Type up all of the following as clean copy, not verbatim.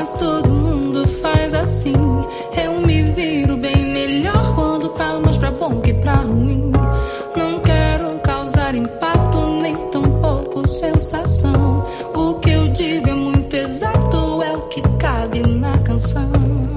quase todo mundo faz assim. Eu me viro bem melhor quando tá mais pra bom que pra ruim. Não quero causar impacto, nem tão pouco sensação. O que eu digo é muito exato, é o que cabe na canção.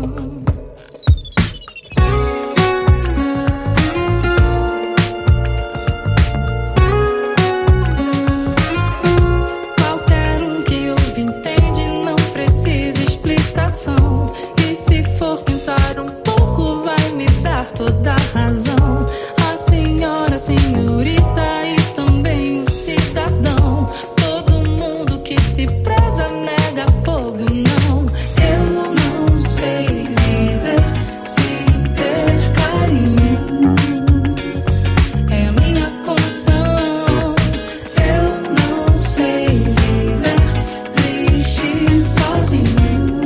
E se for pensar um pouco, vai me dar toda a razão. A senhora, a senhorita e também o cidadão. Todo mundo que se preza nega fogo, não. Eu não sei viver sem ter carinho. É a minha condição. Eu não sei viver triste sozinho.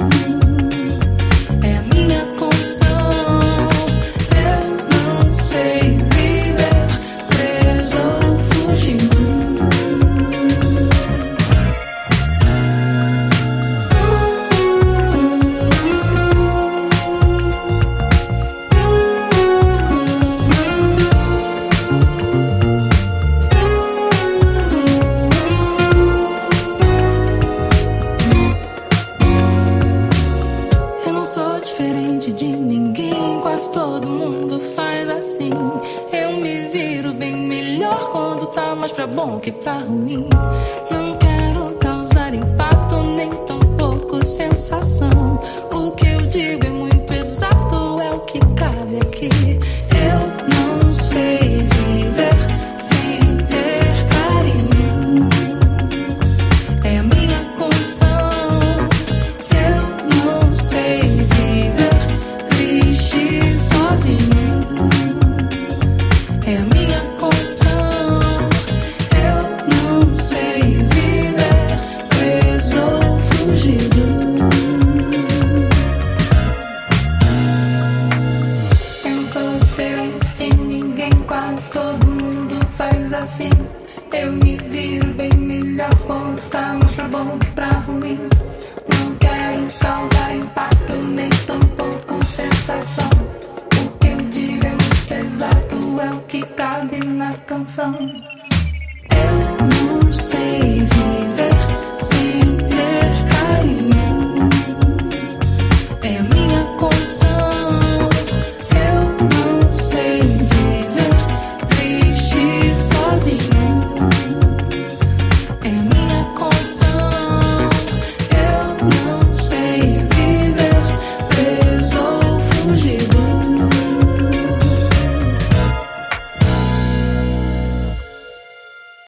Sou diferente de ninguém, quase todo mundo faz assim. Eu me viro bem melhor quando tá mais pra bom que pra ruim. Não quero causar impacto, nem tão pouco sensação. O que eu digo